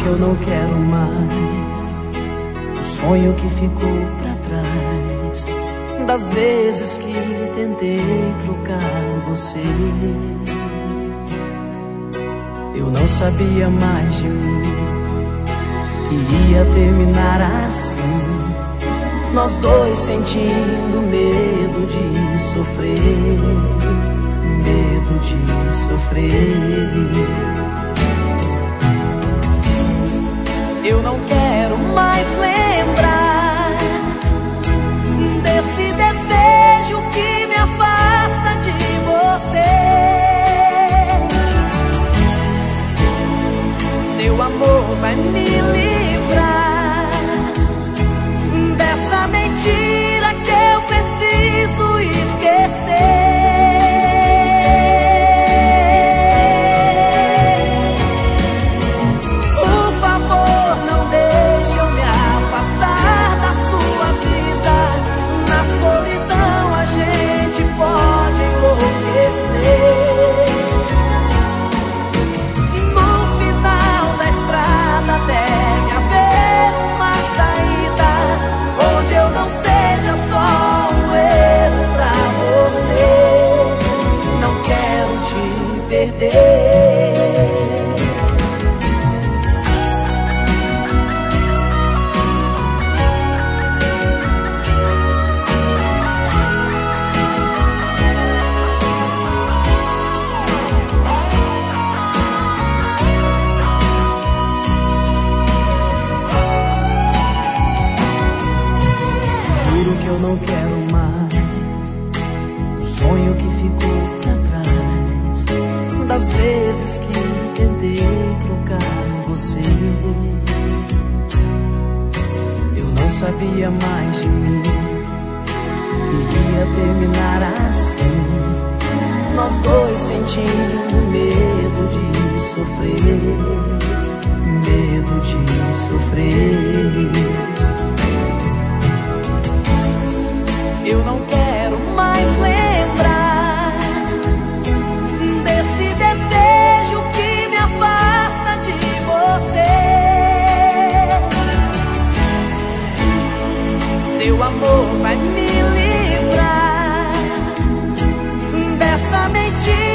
eu não quero mais o sonho que ficou pra trás, das vezes que tentei trocar você. Eu não sabia mais de mim que ia terminar assim, nós dois sentindo medo de sofrer, medo de sofrer. Eu não quero mais lembrar desse desejo que me afasta de você. Seu amor vai me livrar dessa mentira que eu preciso esquecer. Eu não quero mais o sonho que ficou pra trás, das vezes que tentei trocar você. Eu não sabia mais de mim que ia terminar assim, nós dois sentindo medo de sofrer, medo de sofrer. Eu não quero mais lembrar desse desejo que me afasta de você. Seu amor vai me livrar dessa mentira